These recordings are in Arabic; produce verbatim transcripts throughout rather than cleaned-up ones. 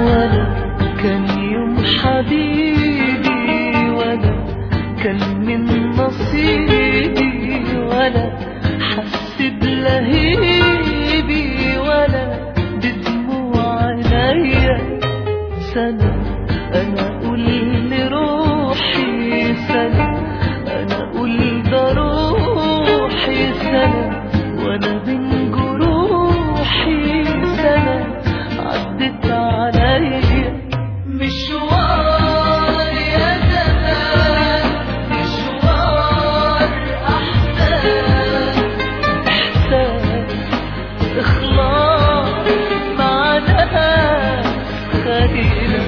ولا كان يوم حبيبي ولا كان من نصيبي ولا حس بلهيبي ولا بدموع عينيا سنة أنا أقول لروحي سنة أنا أقول ده روحي سنة وأنا بين جروحي سنة عدت عليا مشوار يا زمان مشوار أحزان إحساس إخلاص مع ناس خليلة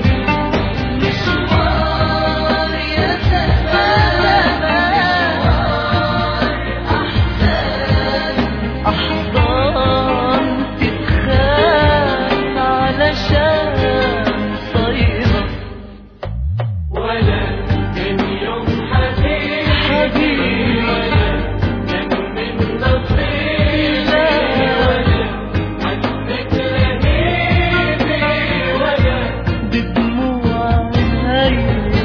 مشوار يا زمان أحزان أحضان تتخان علشان صيبة ولا كان يوم حبيبي ولا كان من نصيبي ولا حسيت لهيبي ولا بدموع عينيا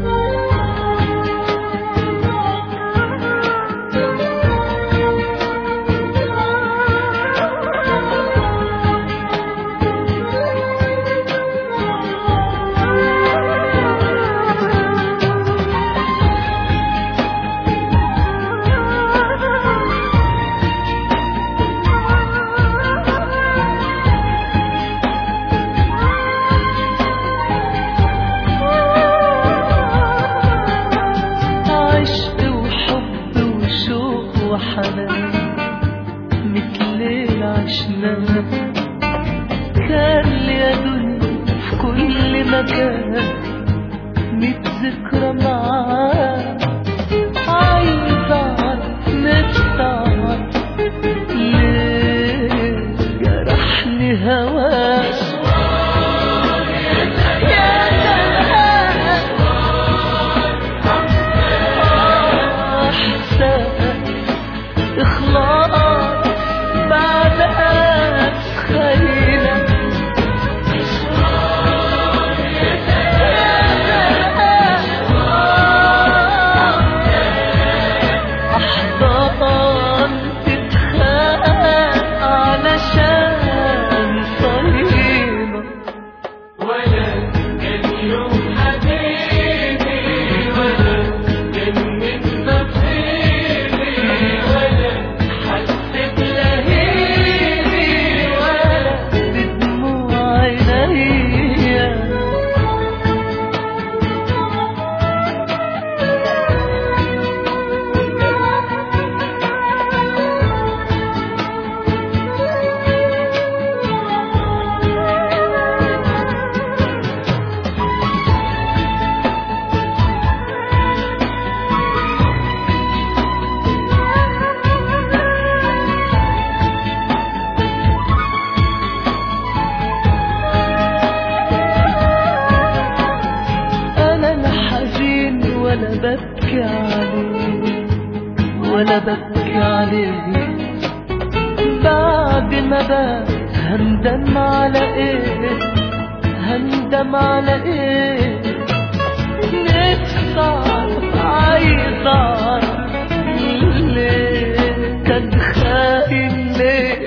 عشق وحب وشوق وحنان مثل عشناه كان يا دنيا في كل مكان ميت ذكرى معاه عايز اعرف نفسي اعرف ليه جرحني هواه إخلاص بعد ناس خليلة أحضان تتخان علشان صليبة ولا كان يوم حبيبي ولا كان من نصيبي ولا حسيت لهيبي ولا بدموع عينيا أنا لا حزين ولا ببكي عليه ولا ببكي عليه بعد ما بات هندم على ايه هندم على ايه نفسي اعرف عايز اعرف ليه كان خاين ليه